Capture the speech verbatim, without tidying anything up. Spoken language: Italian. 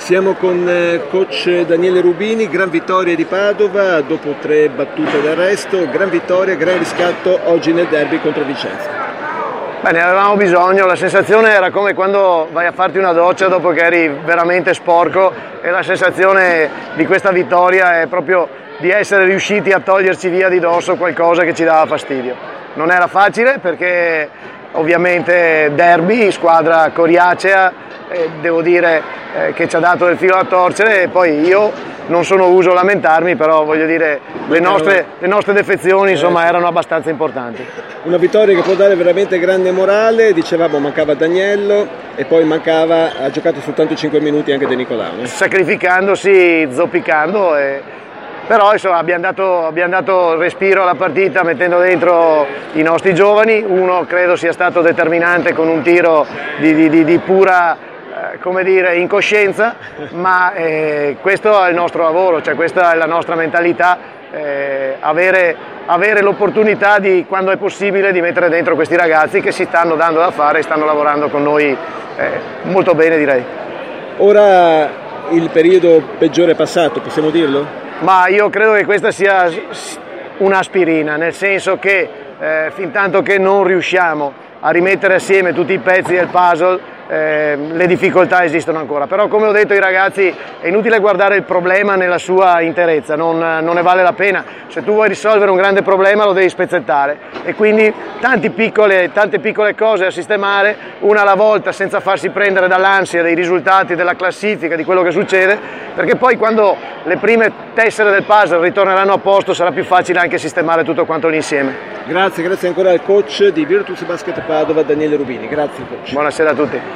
Siamo con coach Daniele Rubini, gran vittoria di Padova dopo tre battute d'arresto, gran vittoria, gran riscatto oggi nel derby contro Vicenza. Beh, ne avevamo bisogno, la sensazione era come quando vai a farti una doccia dopo che eri veramente sporco, e la sensazione di questa vittoria è proprio di essere riusciti a toglierci via di dosso qualcosa che ci dava fastidio. Non era facile perché ovviamente derby, squadra coriacea, eh, devo dire eh, che ci ha dato del filo da torcere, e poi io non sono uso a lamentarmi, però voglio dire le nostre, le nostre defezioni insomma erano abbastanza importanti. Una vittoria che può dare veramente grande morale, dicevamo mancava Daniello e poi mancava, ha giocato soltanto cinque minuti anche De Nicolao, no? Sacrificandosi, zoppicando, e, però insomma abbiamo dato, abbiamo dato respiro alla partita mettendo dentro i nostri giovani. Uno credo sia stato determinante con un tiro di, di, di, di pura come dire, incoscienza, ma eh, questo è il nostro lavoro, cioè questa è la nostra mentalità, eh, avere, avere l'opportunità di, quando è possibile, di mettere dentro questi ragazzi che si stanno dando da fare e stanno lavorando con noi eh, molto bene, direi. Ora il periodo peggiore è passato, possiamo dirlo? Ma io credo che questa sia un'aspirina, nel senso che eh, fin tanto che non riusciamo a rimettere assieme tutti i pezzi del puzzle, Eh, le difficoltà esistono ancora, però come ho detto ai ragazzi è inutile guardare il problema nella sua interezza, non, non ne vale la pena. Se tu vuoi risolvere un grande problema lo devi spezzettare, e quindi tante piccole, tante piccole cose da sistemare una alla volta, senza farsi prendere dall'ansia dei risultati, della classifica, di quello che succede, perché poi quando le prime tessere del puzzle ritorneranno a posto sarà più facile anche sistemare tutto quanto l'insieme. Grazie, grazie ancora al coach di Virtus Basket Padova Daniele Rubini. Grazie coach. Buonasera a tutti.